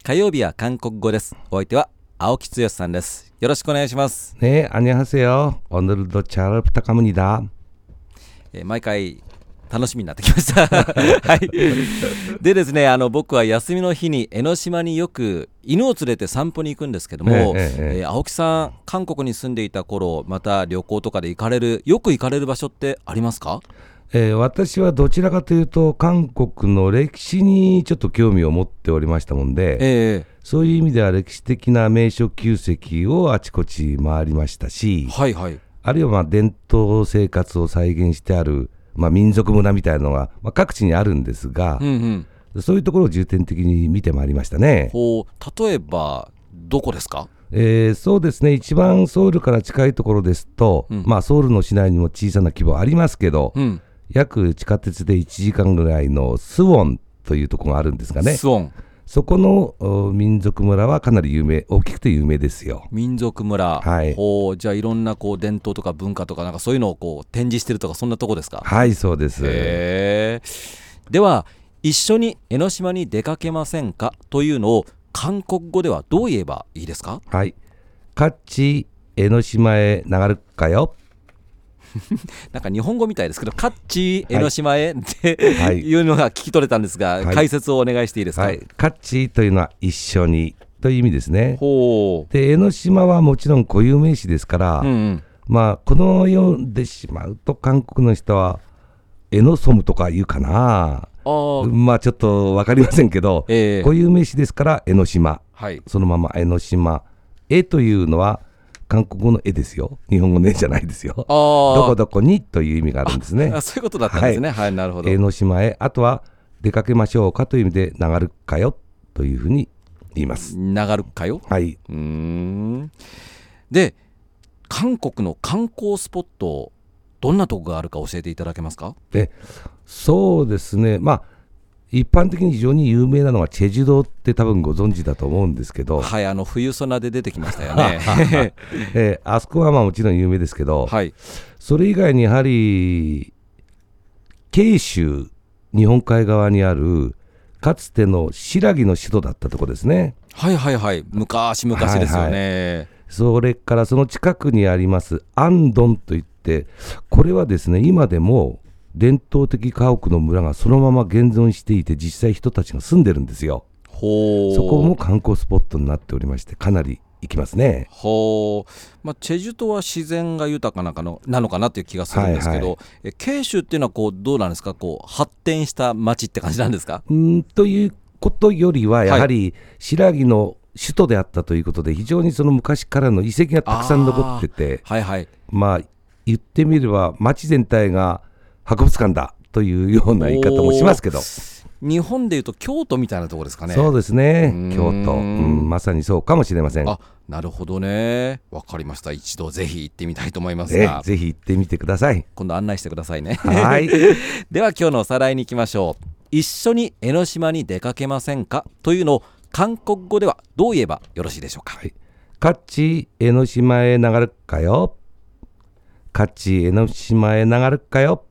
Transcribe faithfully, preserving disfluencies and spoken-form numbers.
火曜日は韓国語です。お相手は青木剛さんです。よろしくお願いします。 네, 안녕하세요. 오늘도 잘 부탁합니다. えー毎回楽しみになってきましたはい。でですね、あの僕は休みの日に江ノ島によく犬を連れて散歩に行くんですけども、 えええええー青木さん、韓国に住んでいた頃、また旅行とかで行かれるよく行かれる場所ってありますか？ えー私はどちらかというと韓国の歴史にちょっと興味を持っておりましたもんで、 えそういう意味では歴史的な名所旧跡をあちこち回りましたし、 ー、はいはい。 あるいはまあ伝統生活を再現してある、まあ、民族村みたいなのが、まあ、各地にあるんですが、 うんうん。 そういうところを重点的に見てまいりましたね。 こう例えばどこですか？ えーそうですね、一番ソウルから近いところですと、 うんまあ、ソウルの市内にも小さな規模ありますけど、 うん。 約地下鉄でいちじかんぐらいのスウォンというところがあるんですがね、 スウォンそこのお民族村はかなり有名、大きくて有名ですよ。 民族村、 はいほう、じゃあいろんなこう伝統とか文化とかなんかそういうのをこう展示してるとか、そんなとこですか？ はい、そうです。 へー。では一緒に江ノ島に出かけませんかというのを韓国語ではどう言えばいいですか？ はい、같이江ノ島へ流るかよ。 なんか日本語みたいですけど、カッチ江ノ島へって、 はい、 いうのが聞き取れたんですが、 はい解説をお願いしていいですか？ はい、같이というのは一緒にという意味ですね。 ほう。 で、江ノ島はもちろん固有名詞ですから、 うんうん。 まあこの読んでしまうと韓国の人は江ノソムとか言うかな。 あー、 まあちょっと分かりませんけど、 えー固有名詞ですから江ノ島、 はい。 そのまま江ノ島。絵というのは韓国語の絵ですよ。日本語の絵じゃないですよ。 あどこーどこにという意味があるんですねあ、。そういうことだったんですね。はい、なるほど。 江ノ島へ、あとは出かけましょうかという意味で流るかよというふうに言います。 流るかよ。 はい。 うーん。で、韓国の観光スポット、どんなとこがあるか教えていただけますか？ で、そうですね。まあ一般的に非常に有名なのはチェジュ島って多分ご存知だと思うんですけど、 はい、あの冬ソナで出てきましたよね。 えーあそこはまあもちろん有名ですけど、 はい。 それ以外にやはり慶州、日本海側にあるかつての新羅の首都だったところですね。 はいはいはい。昔々ですよね。 それからその近くにありますアンドンといって、これはですね今でも伝統的家屋の村がそのまま現存していて、実際人たちが住んでるんですよ。 ほう。 そこも観光スポットになっておりまして、かなり行きますね。 ほう。まあ、チェジュ島は自然が豊かなかのなのかなという気がするんですけど、 はいはえ慶州っていうのはこうどうなんですか？こう発展した町って感じなんですか？ うーんということよりはやはり新羅の首都であったということで、非常にその昔からの遺跡がたくさん残ってて、 はいはい。 まあ言ってみれば町全体が博物館だというような言い方もしますけど、 日本でいうと京都みたいなところですかね。 そうですね、 うーん京都、うん、まさにそうかもしれません。 あ、なるほどね。わかりました。一度ぜひ行ってみたいと思いますえが、 ぜひ行ってみてください。 今度案内してくださいね。 はいでは今日のおさらいに行きましょう。一緒に江ノ島に出かけませんかというのを韓国語ではどう言えばよろしいでしょうか？ はい、같이江ノ島へ流るかよ。같이江ノ島へ流るかよ。